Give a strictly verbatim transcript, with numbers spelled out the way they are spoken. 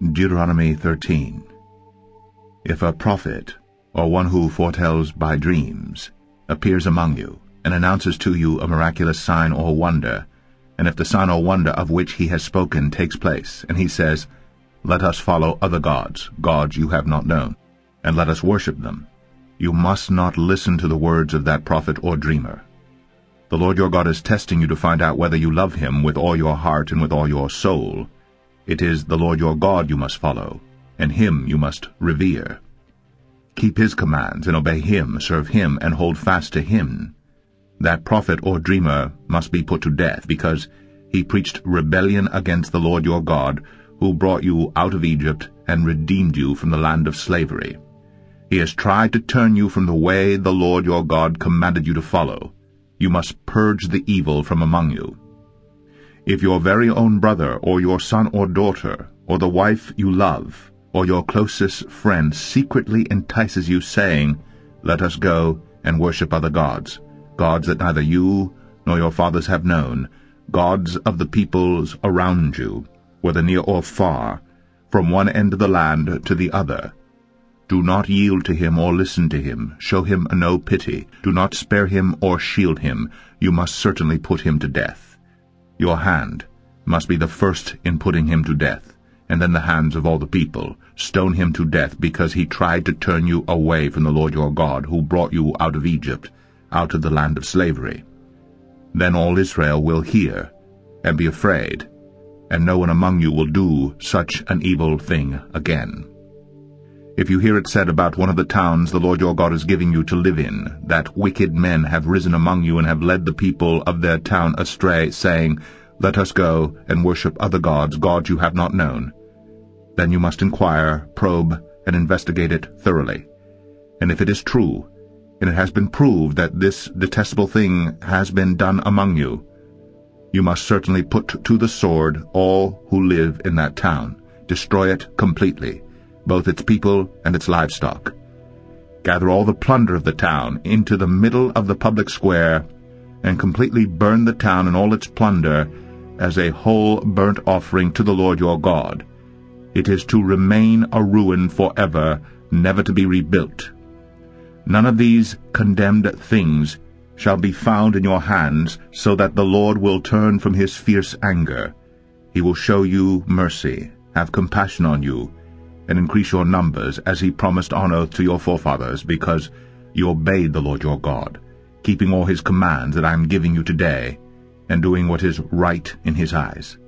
Deuteronomy thirteen. If a prophet, or one who foretells by dreams, appears among you, and announces to you a miraculous sign or wonder, and if the sign or wonder of which he has spoken takes place, and he says, "Let us follow other gods, gods you have not known, and let us worship them," you must not listen to the words of that prophet or dreamer. The Lord your God is testing you to find out whether you love him with all your heart and with all your soul. It is the Lord your God you must follow, and him you must revere. Keep his commands and obey him, serve him, and hold fast to him. That prophet or dreamer must be put to death, because he preached rebellion against the Lord your God, who brought you out of Egypt and redeemed you from the land of slavery. He has tried to turn you from the way the Lord your God commanded you to follow. You must purge the evil from among you. If your very own brother, or your son or daughter, or the wife you love, or your closest friend secretly entices you, saying, "Let us go and worship other gods," gods that neither you nor your fathers have known, gods of the peoples around you, whether near or far, from one end of the land to the other, do not yield to him or listen to him. Show him no pity. Do not spare him or shield him. You must certainly put him to death. Your hand must be the first in putting him to death, and then the hands of all the people. Stone him to death, because he tried to turn you away from the Lord your God, who brought you out of Egypt, out of the land of slavery. Then all Israel will hear and be afraid, and no one among you will do such an evil thing again. If you hear it said about one of the towns the Lord your God is giving you to live in, that wicked men have risen among you and have led the people of their town astray, saying, "Let us go and worship other gods, gods you have not known," then you must inquire, probe, and investigate it thoroughly. And if it is true, and it has been proved that this detestable thing has been done among you, you must certainly put to the sword all who live in that town. Destroy it completely, both its people and its livestock. Gather all the plunder of the town into the middle of the public square, and completely burn the town and all its plunder as a whole burnt offering to the Lord your God. It is to remain a ruin forever, never to be rebuilt. None of these condemned things shall be found in your hands, so that the Lord will turn from his fierce anger. He will show you mercy, have compassion on you, and increase your numbers, as he promised on oath to your forefathers, because you obeyed the Lord your God, keeping all his commands that I am giving you today, and doing what is right in his eyes.